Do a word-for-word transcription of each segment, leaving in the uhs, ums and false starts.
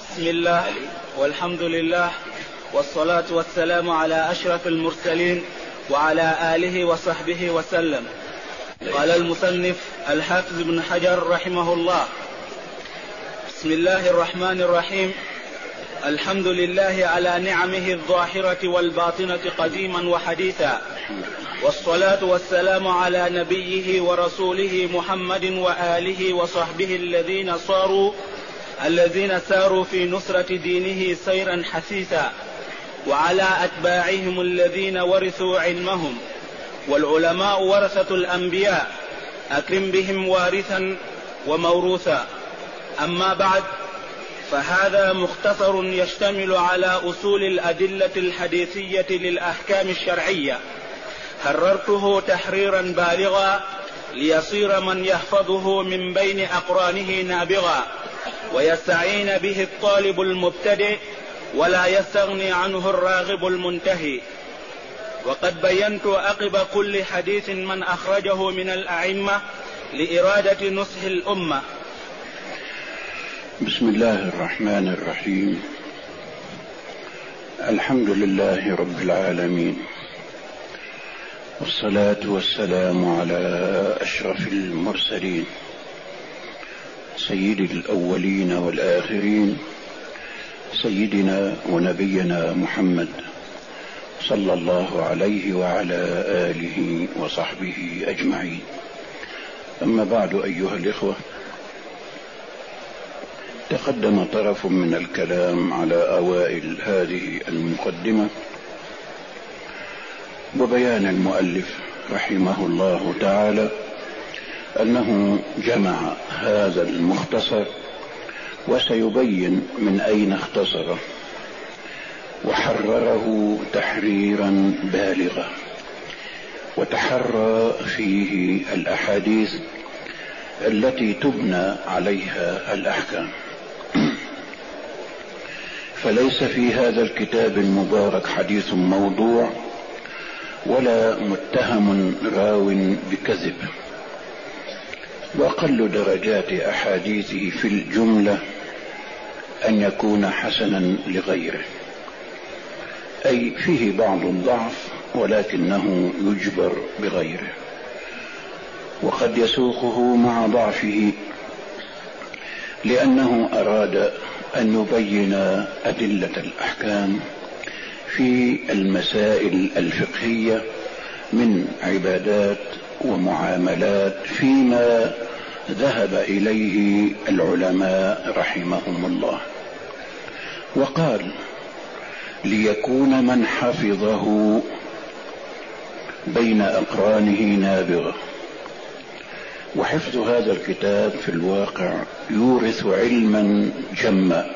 بسم الله والحمد لله والصلاة والسلام على أشرف المرسلين وعلى آله وصحبه وسلم. قال المصنف الحافظ بن حجر رحمه الله: بسم الله الرحمن الرحيم. الحمد لله على نعمه الظاهرة والباطنة قديما وحديثا، والصلاة والسلام على نبيه ورسوله محمد وآله وصحبه الذين صاروا الذين ساروا في نصرة دينه سيرا حثيثا، وعلى أتباعهم الذين ورثوا علمهم. والعلماء ورثة الأنبياء، أكرم بهم وارثا وموروثا. أما بعد، فهذا مختصر يشتمل على أصول الأدلة الحديثية للأحكام الشرعية، حررته تحريرا بالغا ليصير من يحفظه من بين أقرانه نابغا، ويستعين به الطالب المبتدئ ولا يستغني عنه الراغب المنتهي. وقد بينت عقب كل حديث من أخرجه من الأئمة لإرادة نصح الأمة. بسم الله الرحمن الرحيم. الحمد لله رب العالمين، والصلاة والسلام على أشرف المرسلين سيد الأولين والآخرين، سيدنا ونبينا محمد صلى الله عليه وعلى آله وصحبه أجمعين. أما بعد، أيها الإخوة، تقدم طرف من الكلام على أوائل هذه المقدمة وبيان المؤلف رحمه الله تعالى أنه جمع هذا المختصر، وسيبين من أين اختصره، وحرره تحريرا بالغا، وتحرى فيه الأحاديث التي تبنى عليها الأحكام. فليس في هذا الكتاب المبارك حديث موضوع ولا متهم راو بكذب، وأقل درجات أحاديثه في الجملة أن يكون حسنا لغيره، أي فيه بعض الضعف ولكنه يجبر بغيره، وقد يسوقه مع ضعفه لأنه أراد أن يبين أدلة الأحكام في المسائل الفقهية من عبادات ومعاملات فيما ذهب إليه العلماء رحمهم الله. وقال: ليكون من حفظه بين أقرانه نابغة. وحفظ هذا الكتاب في الواقع يورث علما جما،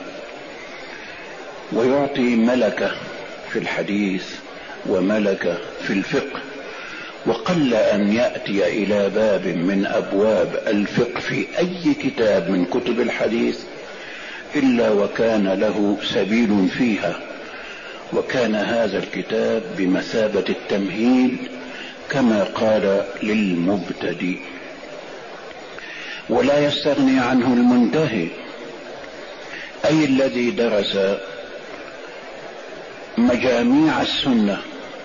ويعطي ملكة في الحديث وملكة في الفقه. وقل أن يأتي إلى باب من أبواب الفقه في أي كتاب من كتب الحديث إلا وكان له سبيل فيها، وكان هذا الكتاب بمثابة التمهيد كما قال للمبتدئ. ولا يستغني عنه المنتهي، أي الذي درس مجاميع السنة،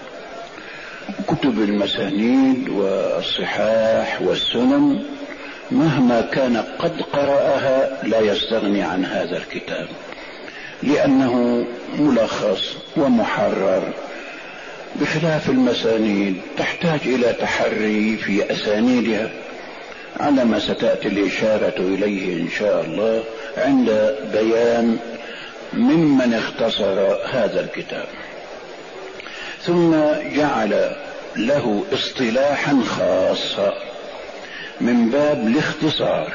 كتب المسانيد والصحاح والسنن، مهما كان قد قرأها لا يستغني عن هذا الكتاب، لأنه ملخص ومحرر، بخلاف المسانيد تحتاج إلى تحري في أسانيدها، على ما ستأتي الإشارة إليه إن شاء الله عند بيان ممن اختصر هذا الكتاب. ثم جعل له اصطلاحا خاصا من باب الاختصار،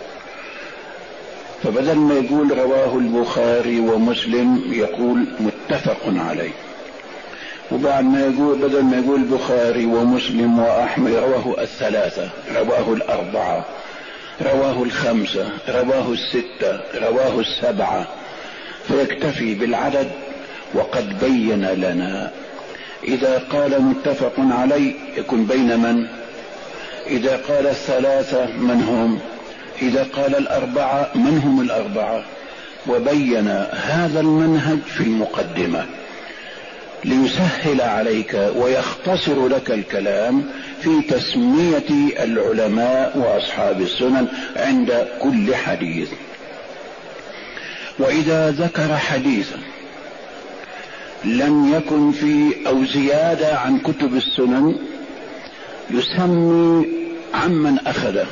فبدل ما يقول رواه البخاري ومسلم يقول متفق عليه، وبعد ما يقول بدل ما يقول البخاري ومسلم وأحمد رواه الثلاثة، رواه الأربعة، رواه الخمسة، رواه الستة، رواه السبعة، فيكتفي بالعدد. وقد بين لنا إذا قال متفق عليه يكون بين من؟ إذا قال الثلاثة من هم؟ إذا قال الأربعة من هم الأربعة؟ وبين هذا المنهج في المقدمة ليسهل عليك ويختصر لك الكلام في تسمية العلماء وأصحاب السنن عند كل حديث. وإذا ذكر حديثا لم يكن في أو زيادة عن كتب السنن يسمي عمن أخذه.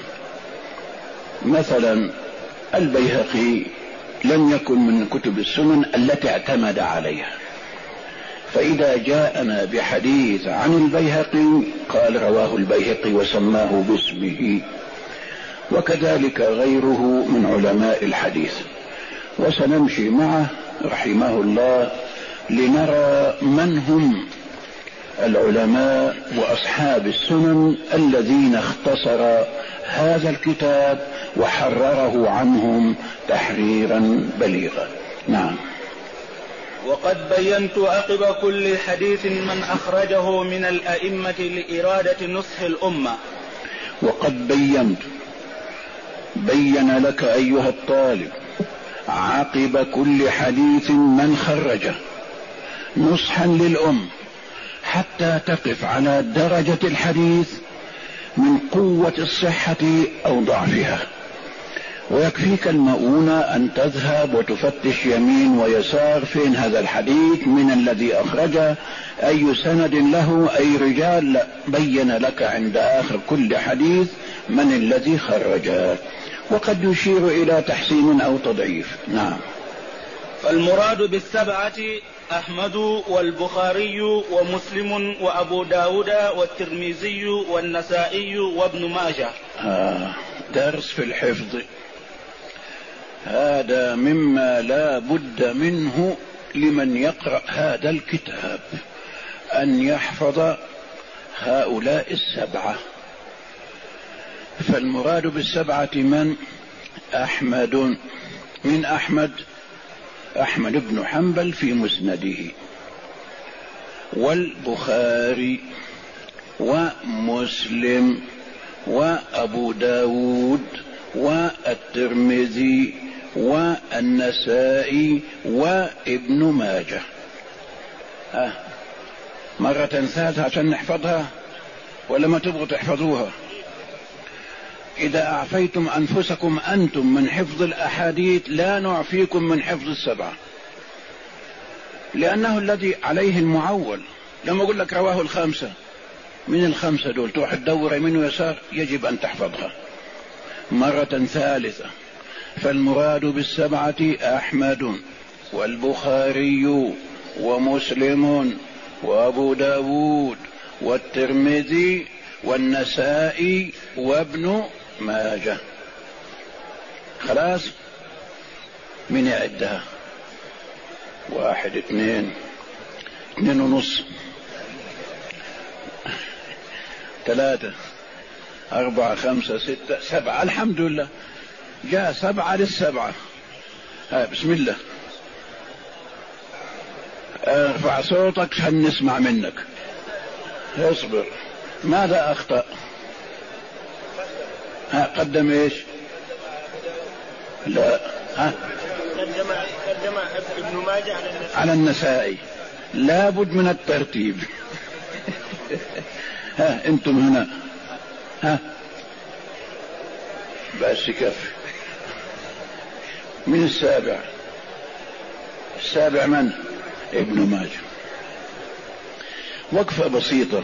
مثلا البيهقي لم يكن من كتب السنن التي اعتمد عليها، فإذا جاءنا بحديث عن البيهقي قال رواه البيهقي وسماه باسمه، وكذلك غيره من علماء الحديث. وسنمشي معه رحمه الله لنرى من هم العلماء وأصحاب السنن الذين اختصر هذا الكتاب وحرره عنهم تحريرا بليغا. نعم. وقد بينت عقب كل حديث من أخرجه من الأئمة لإرادة نصح الأمة. وقد بينت بين لك أيها الطالب عقب كل حديث من خرجه نصحا للأم حتى تقف على درجة الحديث من قوة الصحة أو ضعفها، ويكفيك المؤونة أن تذهب وتفتش يمين ويسار فين هذا الحديث، من الذي أخرجه، أي سند له، أي رجال. لا، بين لك عند آخر كل حديث من الذي خرجه، وقد يشير إلى تحسين أو تضعيف. نعم. فالمراد بالسبعة أحمد والبخاري ومسلم وأبو داود والترمذي والنسائي وابن ماجه. آه درس في الحفظ، هذا مما لا بد منه لمن يقرأ هذا الكتاب، أن يحفظ هؤلاء السبعة. فالمراد بالسبعة من؟ أحمد. من أحمد؟ أحمد بن حنبل في مسنده، والبخاري ومسلم وأبو داود والترمذي والنسائي وابن ماجه. آه. مرة ثالثة عشان نحفظها ولا ما تبغوا تحفظوها؟ إذا أعفيتم أنفسكم أنتم من حفظ الأحاديث لا نعفيكم من حفظ السبعة، لأنه الذي عليه المعول. لما أقول لك رواه الخمسة، من الخمسة دول تروح تدور يمين ويسار، يجب أن تحفظها. مرة ثالثة، فالمراد بالسبعة أحمد والبخاري ومسلم وأبو داود والترمذي والنسائي وابن ماجه. خلاص، من يعدها؟ واحد اثنين اثنين ونص ثلاثة أربعة خمسة ستة سبعة. الحمد لله جاء سبعة للسبعة. ها بسم الله، ارفع صوتك عشان نسمع منك. اصبر. ماذا أخطأ؟ ها قدم ايش؟ لا، ها قدم قدم ابن ماجه على النسائي. على النسائي، لابد من الترتيب. ها انتم هنا، ها بس كفي. من السابع؟ السابع من؟ ابن ماجه. وقفة بسيطة.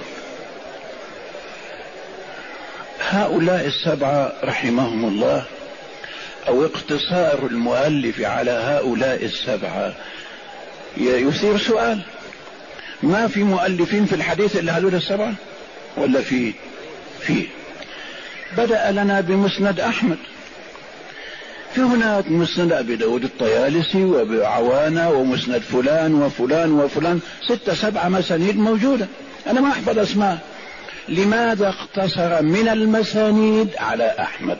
هؤلاء السبعة رحمهم الله، أو اقتصار المؤلف على هؤلاء السبعة يثير سؤال: ما في مؤلفين في الحديث إلا هؤلاء السبعة ولا في؟ فيه. بدأ لنا بمسند أحمد، في هناك مسند أبي داود الطيالسي وأبي عوانة ومسند فلان وفلان وفلان، ستة سبعة مسانيد موجودة، أنا ما أحفظ أسماء. لماذا اقتصر من المسانيد على أحمد؟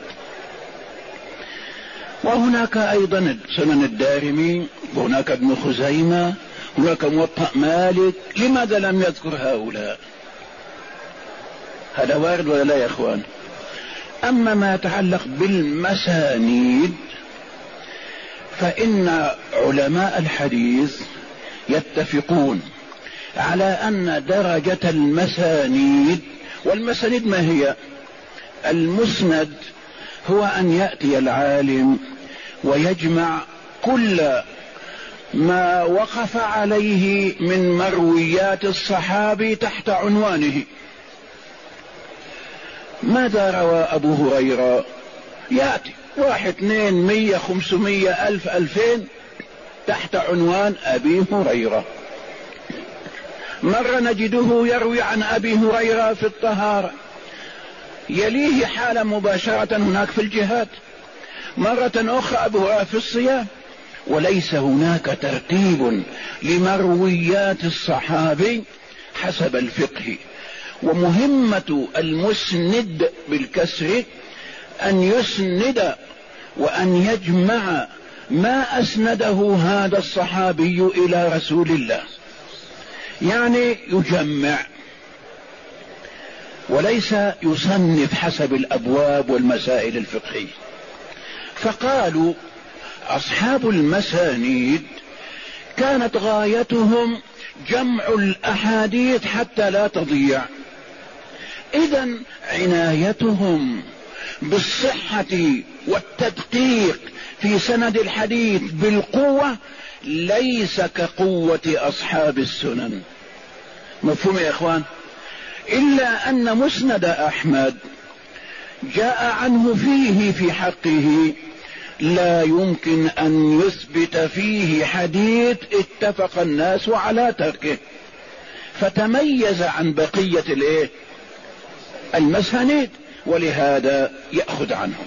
وهناك أيضا سنن الدارمي، وهناك ابن خزيمة، هناك موطأ مالك، لماذا لم يذكر هؤلاء؟ هذا وارد ولا لا يا أخوان؟ أما ما يتعلق بالمسانيد فإن علماء الحديث يتفقون على أن درجة المسانيد، والمسانيد ما هي؟ المسند هو أن يأتي العالم ويجمع كل ما وقف عليه من مرويات الصحابي تحت عنوانه. ماذا روى أبو هريرة؟ يأتي واحد اثنين مية خمسمية ألف ألفين تحت عنوان أبي هريرة. مرة نجده يروي عن أبي هريرة في الطهارة، يليه حالة مباشرة هناك في الجهاد، مرة أخرى أبو هريرة في الصيام، وليس هناك ترتيب لمرويات الصحابي حسب الفقه. ومهمة المسند بالكسر أن يسند وأن يجمع ما أسنده هذا الصحابي إلى رسول الله، يعني يجمع وليس يصنف حسب الأبواب والمسائل الفقهية. فقالوا أصحاب المسانيد كانت غايتهم جمع الأحاديث حتى لا تضيع، إذن عنايتهم بالصحة والتدقيق في سند الحديث بالقوة ليس كقوة أصحاب السنن. مفهوم يا إخوان؟ إلا أن مسند أحمد جاء عنه فيه في حقه لا يمكن أن يثبت فيه حديث اتفق الناس على تركه، فتميز عن بقية الايه المسانيد، ولهذا يأخذ عنهم.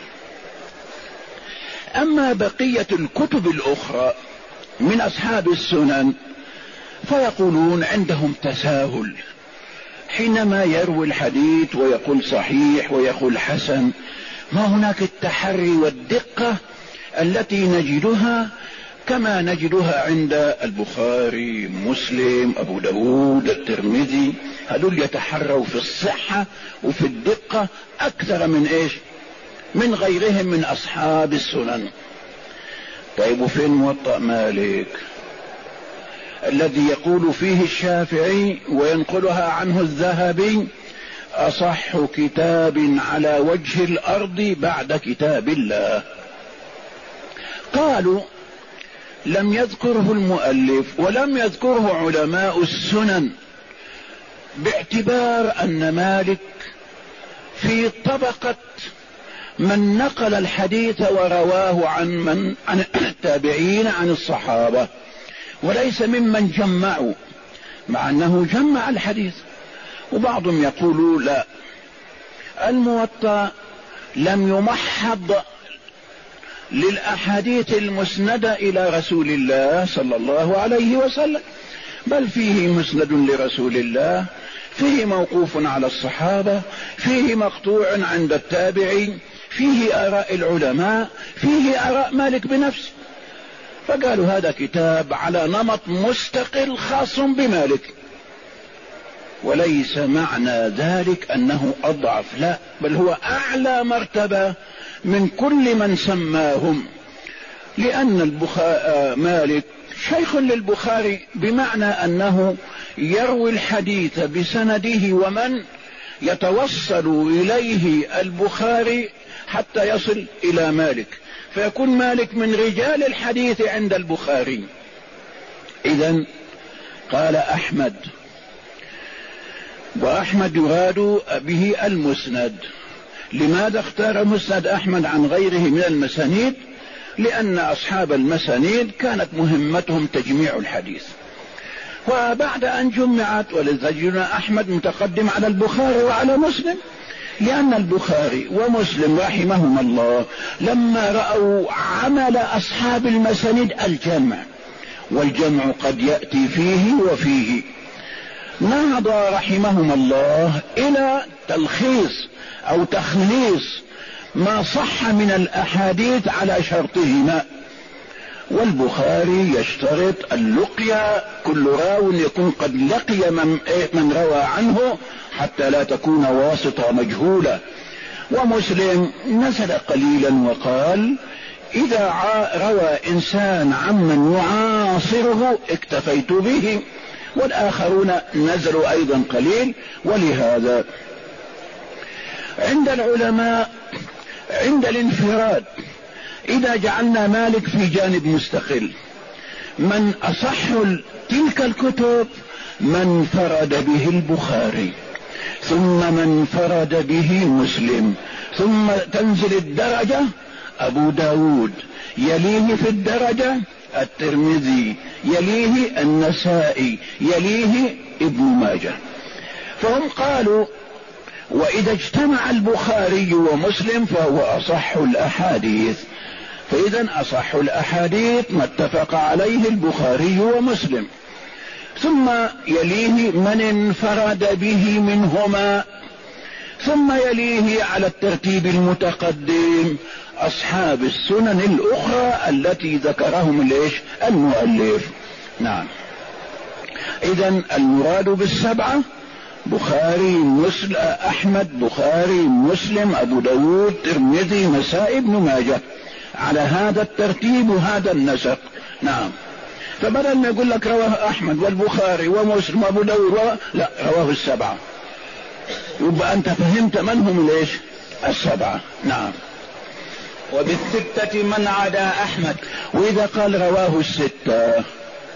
أما بقية الكتب الأخرى من أصحاب السنن فيقولون عندهم تساهل، حينما يروي الحديث ويقول صحيح ويقول حسن، ما هناك التحري والدقة التي نجدها كما نجدها عند البخاري، مسلم، أبو داود، الترمذي. هذول يتحروا في الصحة وفي الدقة أكثر من إيش؟ من غيرهم من أصحاب السنن. طيب وفين موطأ مالك الذي يقول فيه الشافعي وينقلها عنه الذهبي أصح كتاب على وجه الأرض بعد كتاب الله؟ قالوا لم يذكره المؤلف ولم يذكره علماء السنن، باعتبار أن مالك في طبقة من نقل الحديث ورواه عن من عن التابعين عن الصحابة، وليس ممن جمعوا، مع أنه جمع الحديث. وبعضهم يقول لا، الموطأ لم يمحض للأحاديث المسندة إلى رسول الله صلى الله عليه وسلم، بل فيه مسند لرسول الله، فيه موقوف على الصحابة، فيه مقطوع عند التابعين، فيه آراء العلماء، فيه آراء مالك بنفسه. فقالوا هذا كتاب على نمط مستقل خاص بمالك، وليس معنى ذلك أنه أضعف، لا، بل هو أعلى مرتبة من كل من سماهم، لأن البخاري مالك شيخ للبخاري، بمعنى أنه يروي الحديث بسنده ومن يتوصل إليه البخاري حتى يصل إلى مالك، فيكون مالك من رجال الحديث عند البخاري. إذن قال أحمد، وأحمد يراد به المسند. لماذا اختار مسند أحمد عن غيره من المسانيد؟ لأن أصحاب المسانيد كانت مهمتهم تجميع الحديث، وبعد أن جمعت ولذلك أحمد متقدم على البخاري وعلى مسلم، لأن البخاري ومسلم رحمهما الله لما رأوا عمل أصحاب المسانيد الجمع، والجمع قد يأتي فيه وفيه، نهض رحمهما الله إلى تلخيص أو تخليص ما صح من الأحاديث على شرطهما. والبخاري يشترط اللقيا، كل راو يكون قد لقي من, من روى عنه حتى لا تكون واسطة مجهولة. ومسلم نزل قليلا وقال إذا روى إنسان عمن يعاصره اكتفيت به، والآخرون نزلوا أيضا قليل. ولهذا عند العلماء عند الانفراد إذا جعلنا مالك في جانب مستقل، من أصح تلك الكتب من فرد به البخاري، ثم من فرد به مسلم، ثم تنزل الدرجة أبو داود، يليه في الدرجة الترمذي، يليه النسائي، يليه ابن ماجه. فهم قالوا وإذا اجتمع البخاري ومسلم فهو أصح الأحاديث، فإذا أصح الأحاديث ما اتفق عليه البخاري ومسلم، ثم يليه من انفرد به منهما، ثم يليه على الترتيب المتقدم أصحاب السنن الأخرى التي ذكرهم ليش المؤلف. نعم، إذن المراد بالسبعة بخاري مسلم أحمد بخاري مسلم أبو داود ترمذي نسائي ابن ماجه، على هذا الترتيب وهذا النسق. نعم، فبدل ما يقول لك رواه أحمد والبخاري ومسلم وأبو داود و... لا، رواه السبعة، يبقى أنت فهمت من هم ليش السبعة. نعم. وبالستة من عدا أحمد، وإذا قال رواه الستة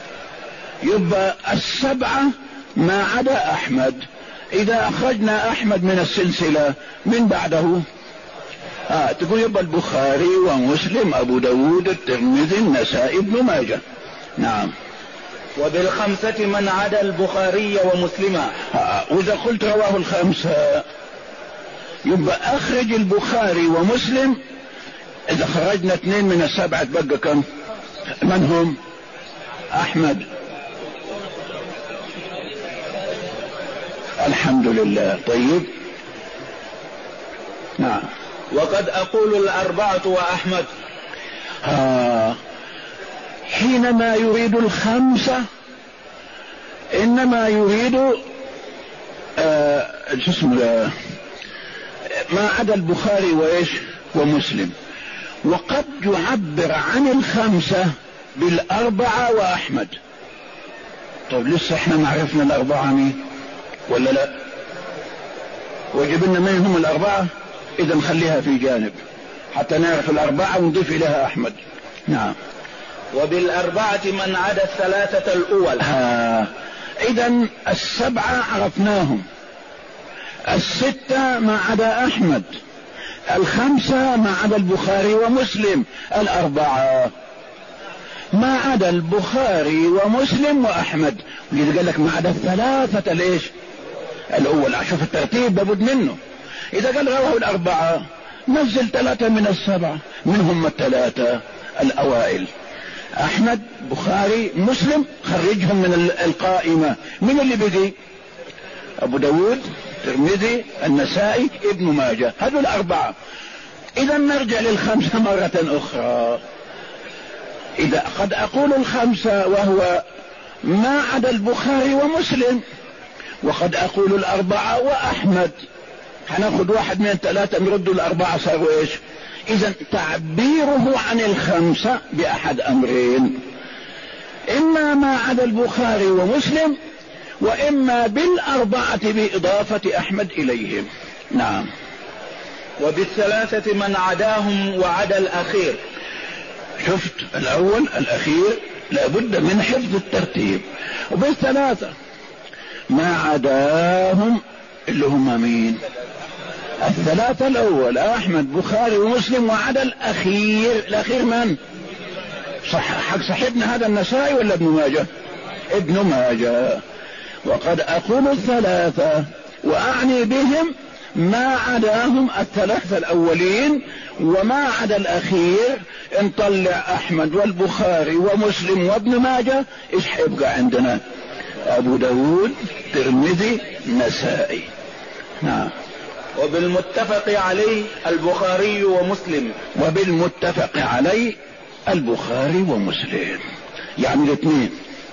يبقى السبعة ما عدا أحمد. إذا أخرجنا أحمد من السلسلة من بعده آه تقول يبقى البخاري ومسلم أبو داود الترمذي النسائي ابن ماجه. نعم. وبالخمسة من عدا البخاري ومسلما، آه وإذا قلت رواه الخمسة يبقى أخرج البخاري ومسلم. إذا خرجنا اثنين من السبعة تبقى كم؟ من هم؟ أحمد، الحمد لله. طيب. نعم. وقد أقول الأربعة وأحمد. آه. حينما يريد الخمسة إنما يريد آه اسمه ما عدا البخاري وإيش ومسلم، وقد يعبر عن الخمسة بالأربعة وأحمد. طيب لسه احنا ما عرفنا الأربعة مين ولا لا؟ وجبنا من هم الأربعة؟ إذا نخليها في جانب حتى نعرف الأربعة ونضيف إليها أحمد. نعم. وبالأربعة من عدا الثلاثة الأول. آه. إذا السبعة عرفناهم، الستة ما عدا أحمد، الخمسة ما عدا البخاري ومسلم، الأربعة ما عدا البخاري ومسلم وأحمد. ولذا قال لك ما عدا الثلاثة ليش الأول، أشوف الترتيب لابد منه. إذا قال رواه الأربعة نزل ثلاثة من السبعة، منهم الثلاثة الأوائل أحمد بخاري مسلم، خرجهم من القائمة. من اللي بقي؟ أبو داود ترمذي النسائي ابن ماجه، هذول الأربعة. إذا نرجع للخمسة مرة أخرى. إذا قد أقول الخمسة وهو ما عدا البخاري ومسلم، وقد أقول الأربعة وأحمد، هناخد واحد من الثلاثة نرد الأربعة صاروا إيش؟ إذا تعبيره عن الخمسة بأحد أمرين، إما ما عدا البخاري ومسلم، وإما بالأربعة بإضافة أحمد إليهم. نعم. وبالثلاثة من عداهم وعدا الأخير. شفت الأول الأخير لابد من حفظ الترتيب. وبالثلاثة ما عداهم اللي هم مين؟ الثلاثة الأول أحمد بخاري ومسلم، وعدا الأخير. الأخير من؟ صح حق صاحبنا هذا النسائي ولا ابن ماجه؟ ابن ماجه. وقد أقول الثلاثة وأعني بهم ما عداهم الثلاثة الأولين، وما عدا الأخير نطلع أحمد والبخاري ومسلم وابن ماجه، إيش حيبقى عندنا؟ أبو داود ترمذي نسائي. نعم. وبالمتفق عليه البخاري ومسلم. وبالمتفق عليه البخاري ومسلم، يعني الاثنين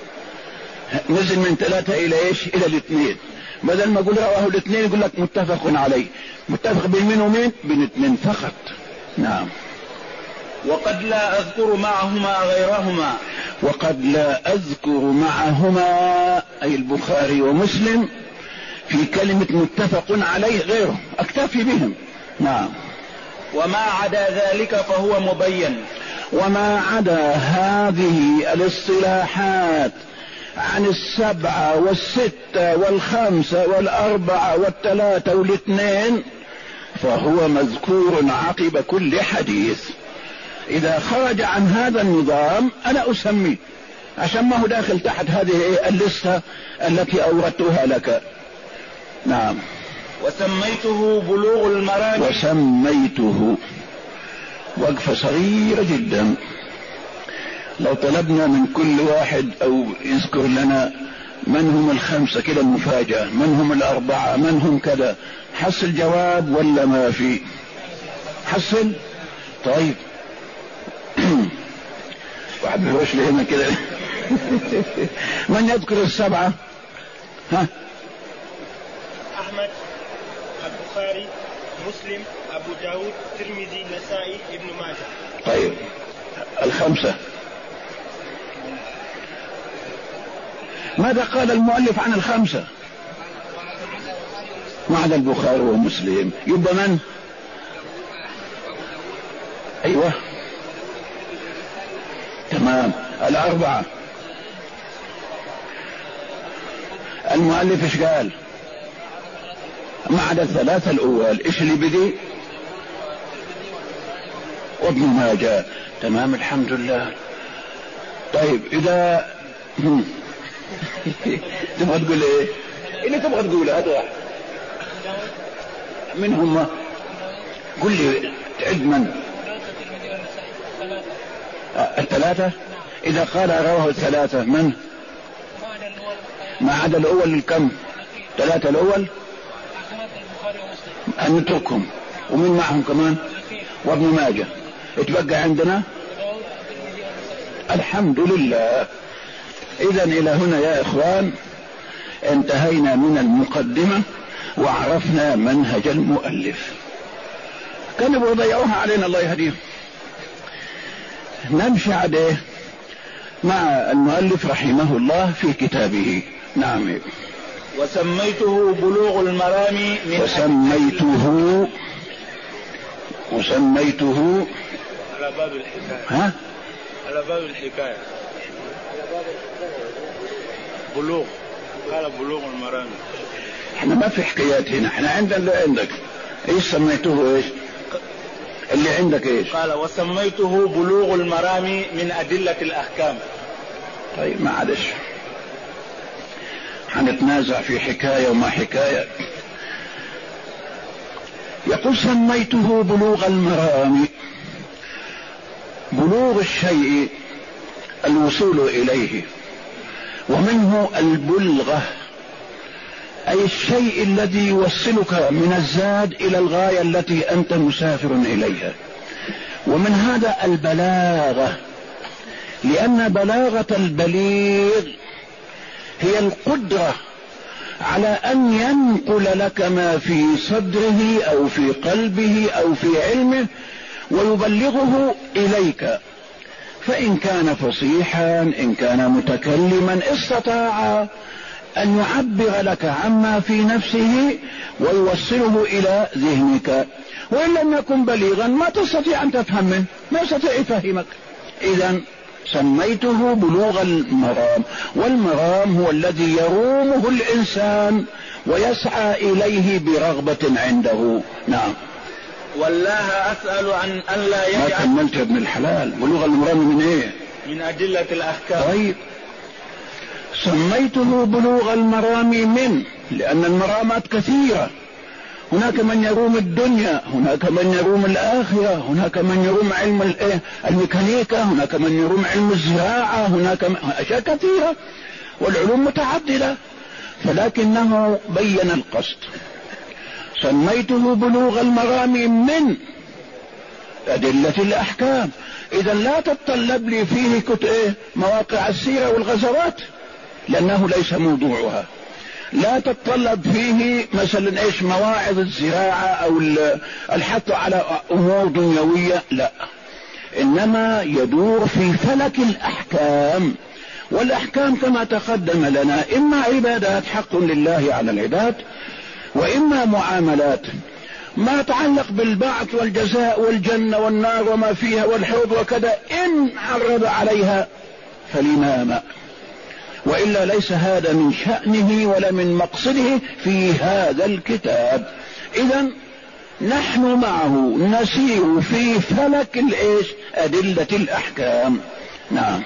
نزل من ثلاثة إلى إيش؟ إلى الاثنين. بدل ما أقول رواه الاثنين يقول لك متفق عليه. متفق بين مين ومين؟ بين اثنين فقط. نعم. وقد لا أذكر معهما غيرهما. وقد لا أذكر معهما أي البخاري ومسلم في كلمة متفق عليه غيره، أكتفي بهم. نعم. وما عدا ذلك فهو مبين. وما عدا هذه الاصطلاحات عن السبعة والستة والخمسة والأربعة والثلاثة والاثنين فهو مذكور عقب كل حديث. إذا خرج عن هذا النظام أنا أسميه، عشان ما هو داخل تحت هذه اللستة التي أوردتها لك. نعم. وسميته بلوغ المرام. وسميته وقفة صغيرة جدا. لو طلبنا من كل واحد أو يذكر لنا من هم الخمسة كده مفاجأة، من هم الأربعة، من هم كذا، حصل جواب ولا ما في؟ حصل. طيب واحد بيهوش لي هنا كده. من يذكر السبعة؟ ها؟ أحمد، البخاري، مسلم، أبو داود، ترمذي، نسائي، ابن ماجه. طيب الخمسة ماذا قال المؤلف عن الخمسة؟ ما عدا البخاري ومسلم. يبقى من؟ ايوه تمام. الاربعة المؤلف ايش قال؟ ما عدا الثلاثة الاول. ايش اللي بدي؟ وابن ماجه. تمام الحمد لله. طيب اذا تبغى تقول ايه؟ اللي تبغى تقوله هذا واحد. من هم؟ قل لي تعد من؟ الثلاثة. إذا قال رواه الثلاثة من؟ ما عدا الأول الكم؟ ثلاثة الأول أن نتركهم. ومن معهم كمان؟ وابن ماجه. اتبقى عندنا الحمد لله. إذا إلى هنا يا إخوان انتهينا من المقدمة وعرفنا منهج المؤلف. كانوا يضيعوها علينا الله يهديهم. نمشي عليه مع المؤلف رحمه الله في كتابه. نعم. وسميته بلوغ المرام من وسميته وسميته على باب الحكاية. ها؟ على باب الحكاية بلوغ. قال بلوغ المرام. احنا ما في حكايات هنا، احنا عندنا اللي عندك. ايش سميته؟ ايش اللي عندك؟ ايش قال؟ وسميته بلوغ المرام من أدلة الأحكام. طيب معلش حنتنازع في حكاية وما حكاية. يقول سميته بلوغ المرام. بلوغ الشيء الوصول إليه، ومنه البلغة أي الشيء الذي يوصلك من الزاد إلى الغاية التي أنت مسافر إليها. ومن هذا البلاغة، لأن بلاغة البليغ هي القدرة على أن ينقل لك ما في صدره أو في قلبه أو في علمه ويبلغه إليك. فإن كان فصيحا، إن كان متكلما، استطاع أن يعبر لك عما في نفسه ويوصله إلى ذهنك. وإن لم يكن بليغا ما تستطيع أن تفهم منه، ما يستطيع يفهمك. إذن سميته بلوغ المرام. والمرام هو الذي يرومه الإنسان ويسعى إليه برغبة عنده. نعم. والله أسأل عن أن لا يجعل. ما كملت يا ابن الحلال. بلوغ المرام من إيه؟ من أدلة الأحكام. طيب سميته بلوغ المرام من، لأن المرامات كثيرة. هناك من يروم الدنيا، هناك من يروم الآخرة، هناك من يروم علم الميكانيكا، هناك من يروم علم الزراعة، هناك أشياء كثيرة والعلوم متعددة، فلكنه بين القصد. سميته بلوغ المرام من أدلة الأحكام. إذا لا تتطلب لي فيه كت إيه مواقع السيرة والغزوات، لأنه ليس موضوعها. لا تتطلب فيه مثلا ايش مواعظ الزراعة او الحث على امور دنيوية، لا. إنما يدور في فلك الأحكام، والأحكام كما تقدم لنا إما عبادات حق لله على العباد، وإما معاملات ما يتعلق بالبعث والجزاء والجنة والنار وما فيها والحوض وكذا، إن عرض عليها فالإمام، وإلا ليس هذا من شأنه ولا من مقصده في هذا الكتاب. إذن نحن معه نسير في فلك الإيش؟ أدلة الأحكام. نعم.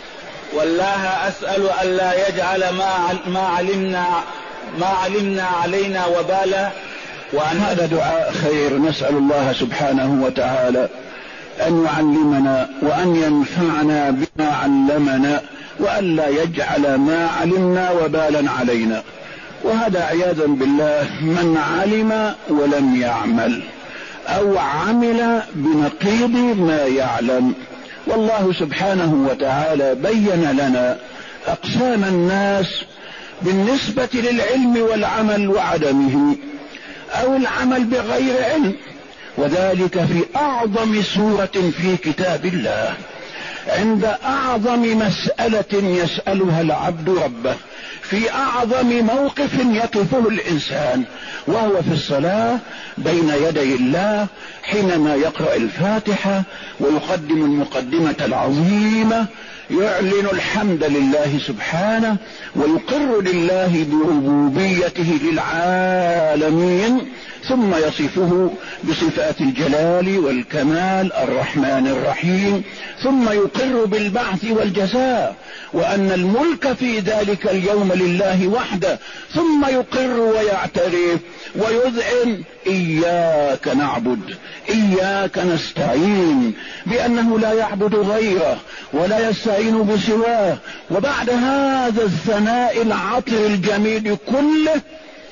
والله أسأل ألا يجعل ما ما علمنا ما علمنا علينا وبالا، وأن هذا دعاء خير، نسأل الله سبحانه وتعالى أن يعلمنا وأن ينفعنا بما علمنا، وألا يجعل ما علمنا وبالا علينا. وهذا عياذا بالله من علم ولم يعمل أو عمل بنقيض ما يعلم. والله سبحانه وتعالى بين لنا أقسام الناس بالنسبة للعلم والعمل وعدمه، أو العمل بغير علم، وذلك في أعظم سورة في كتاب الله، عند أعظم مسألة يسألها العبد ربه، في أعظم موقف يقفه الإنسان، وهو في الصلاة بين يدي الله حينما يقرأ الفاتحة ويقدم المقدمة العظيمة، يعلن الحمد لله سبحانه ويقر لله بربوبيته للعالمين، ثم يصفه بصفات الجلال والكمال الرحمن الرحيم، ثم يقر بالبعث والجزاء وأن الملك في ذلك اليوم لله وحده، ثم يقر ويعترف ويذعن إياك نعبد إياك نستعين، بأنه لا يعبد غيره ولا يستعين بسواه. وبعد هذا الثناء العطر الجميل كله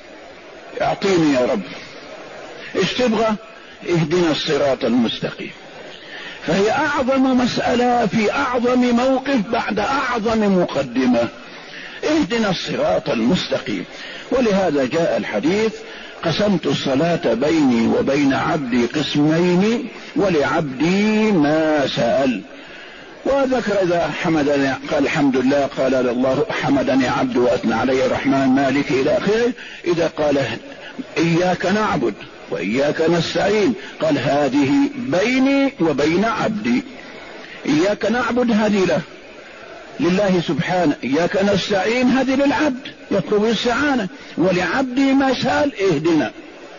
اعطيني يا رب ايش تبغى؟ اهدنا الصراط المستقيم. فهي اعظم مسألة في اعظم موقف بعد اعظم مقدمة، اهدنا الصراط المستقيم. ولهذا جاء الحديث: قسمت الصلاة بيني وبين عبدي قسمين ولعبدي ما سأل. وذكر إذا حمدني قال الحمد لله، قال الله حمدني عبد وأثنى عليه الرحمن مالك إلى آخره. إذا قال إياك نعبد وإياك نستعين قال هذه بيني وبين عبدي. إياك نعبد هذه له لله سبحانه، إياك نستعين هذه للعبد يطلب الاستعانة، ولعبدي ما سأل اهدنا.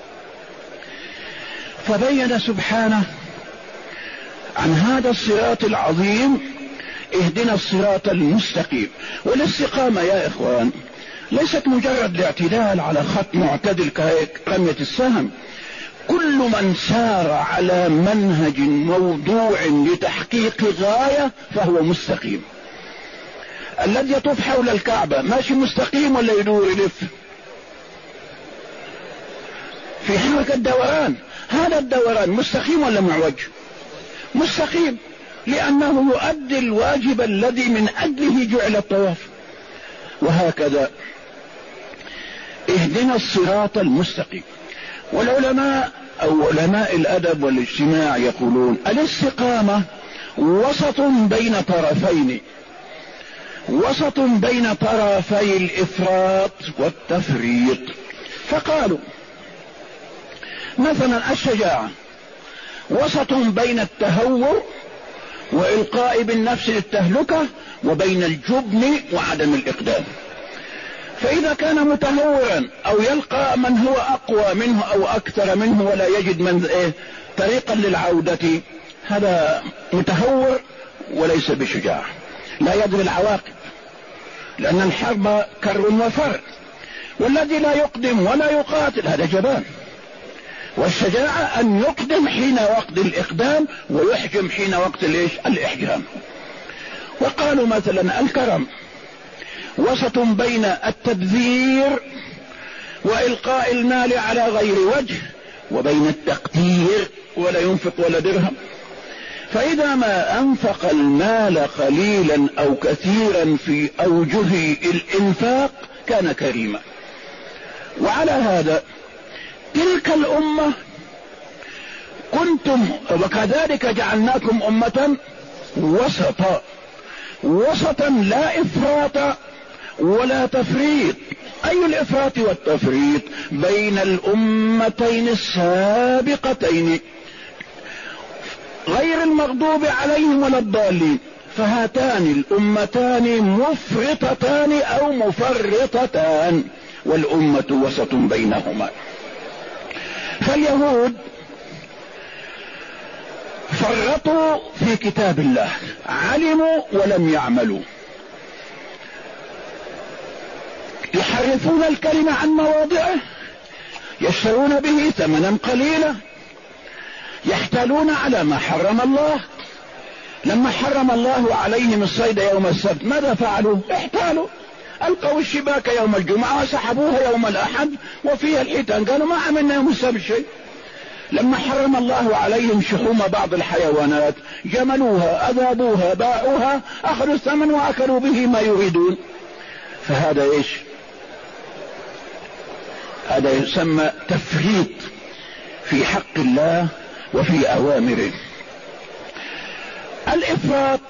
فبين سبحانه عن هذا الصراط العظيم: اهدنا الصراط المستقيم. والاستقامة يا إخوان ليست مجرد الاعتدال على خط معتدل كرمية السهم. كل من سار على منهج موضوع لتحقيق غاية فهو مستقيم. الذي يطوف حول الكعبة ماشي مستقيم ولا يدور يلف في حركة دوران؟ هذا الدوران مستقيم ولا معوج؟ مستقيم، لأنه يؤدي الواجب الذي من أجله جعل الطواف. وهكذا اهدنا الصراط المستقيم. والعلماء أو علماء الأدب والاجتماع يقولون الاستقامة وسط بين طرفين، وسط بين طرفي الإفراط والتفريط. فقالوا مثلا الشجاعة وسط بين التهور وإلقاء بالنفس للتهلكة وبين الجبن وعدم الإقدام. فإذا كان متهورا أو يلقى من هو أقوى منه أو أكثر منه ولا يجد من إيه طريقا للعودة، هذا متهور وليس بشجاع، لا يدري العواقب، لأن الحرب كر وفر. والذي لا يقدم ولا يقاتل هذا جبان. والشجاعة أن يقدم حين وقت الإقدام ويحجم حين وقت الإيش؟ الإحجام. وقالوا مثلا الكرم وسط بين التبذير وإلقاء المال على غير وجه وبين التقدير ولا ينفق ولا درهم. فإذا ما أنفق المال قليلا أو كثيرا في أوجه الإنفاق كان كريما. وعلى هذا تلك الأمة كنتم وكذلك جعلناكم أمة وسطا، وسطا لا إفراط ولا تفريط. أي الإفراط والتفريط؟ بين الأمتين السابقتين، غير المغضوب عليهم ولا الضالين. فهاتان الأمتان مفرطتان أو مفرطتان، والأمة وسط بينهما. فاليهود فرطوا في كتاب الله، علموا ولم يعملوا، يحرفون الكلمة عن مواضعه، يشترون به ثمنا قليلا، يحتالون على ما حرم الله. لما حرم الله عليهم الصيد يوم السبت ماذا فعلوا؟ احتالوا، ألقوا الشباك يوم الجمعة وسحبوها يوم الأحد وفيها الحيتان، قالوا ما عملنا يوم السبت شيء. لما حرم الله عليهم شحوم بعض الحيوانات جملوها، أذابوها، باعوها، أخذوا الثمن وأكلوا به ما يريدون. فهذا إيش؟ هذا يسمى تفريط في حق الله وفي أوامره. الإفراط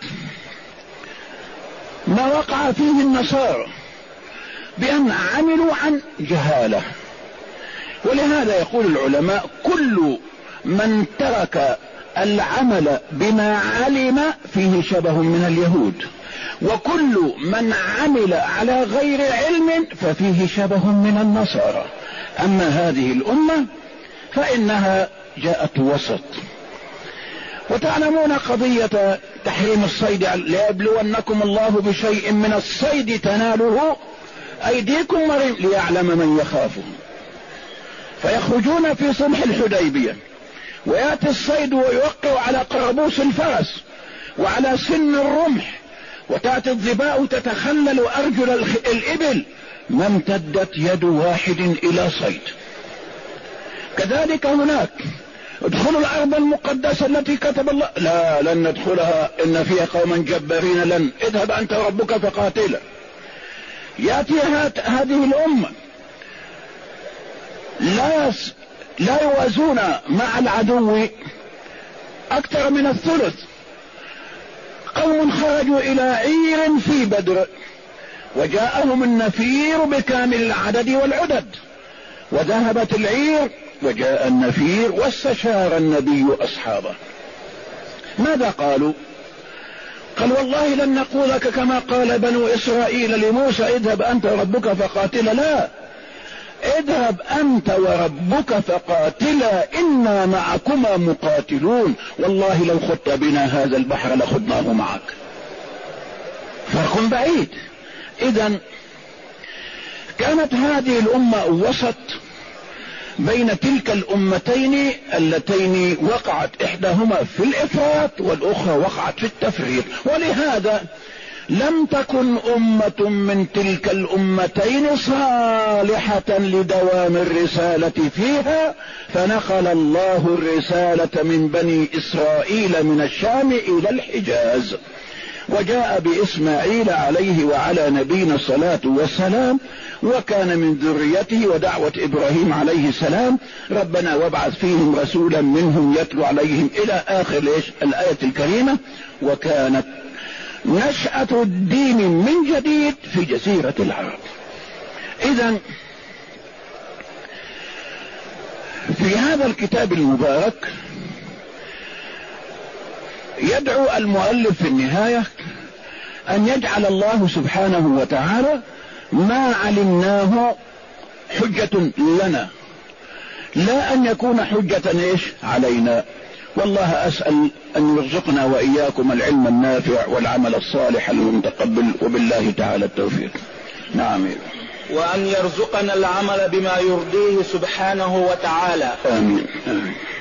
ما وقع فيه النصارى بأن عملوا عن جهالة. ولهذا يقول العلماء كل من ترك العمل بما علم فيه شبه من اليهود، وكل من عمل على غير علم ففيه شبه من النصارى. أما هذه الأمة فإنها جاءت وسط. وتعلمون قضية تحريم الصيد، ليبلونكم الله بشيء من الصيد تناله أيديكم ليعلم من يخافه. فيخرجون في صلح الحديبية ويأتي الصيد ويوقع على قربوس الفرس وعلى سن الرمح، وتأتي الظباء تتخلل أرجل الإبل، ما امتدت يد واحد إلى صيد. كذلك هناك ادخلوا الأرض المقدسة التي كتب الله، لا لن ندخلها إن فيها قوما جبارين، لن اذهب أنت ربك فقاتلا. يأتي هذه الأمة لا لا يوازون مع العدو أكثر من الثلث. قوم خرجوا إلى عير في بدر وجاءهم النفير بكامل العدد والعدد، وذهبت العير وجاء النفير واستشار النبي أصحابه. ماذا قالوا؟ قال والله لن نقول لك كما قال بنو إسرائيل لموسى اذهب أنت وربك فقاتلا، لا، اذهب أنت وربك فقاتلا إنا معكما مقاتلون، والله لو خدت بنا هذا البحر لخدناه معك. فرق بعيد. إذن كانت هذه الأمة وسط بين تلك الأمتين اللتين وقعت إحداهما في الإفراط والأخرى وقعت في التفريط. ولهذا لم تكن أمة من تلك الأمتين صالحة لدوام الرسالة فيها، فنقل الله الرسالة من بني إسرائيل من الشام إلى الحجاز، وجاء بإسماعيل عليه وعلى نبينا الصلاة والسلام، وكان من ذريته ودعوة إبراهيم عليه السلام ربنا وابعث فيهم رسولا منهم يتلو عليهم إلى آخر الآية الكريمة. وكانت نشأة الدين من جديد في جزيرة العرب. إذن في هذا الكتاب المبارك يدعو المؤلف في النهاية أن يجعل الله سبحانه وتعالى ما علمناه حجة لنا، لا أن يكون حجة إيش علينا. والله أسأل أن يرزقنا وإياكم العلم النافع والعمل الصالح المتقبل، وبالله تعالى التوفيق. نعم. وأن يرزقنا العمل بما يرضيه سبحانه وتعالى. آمين. آمين.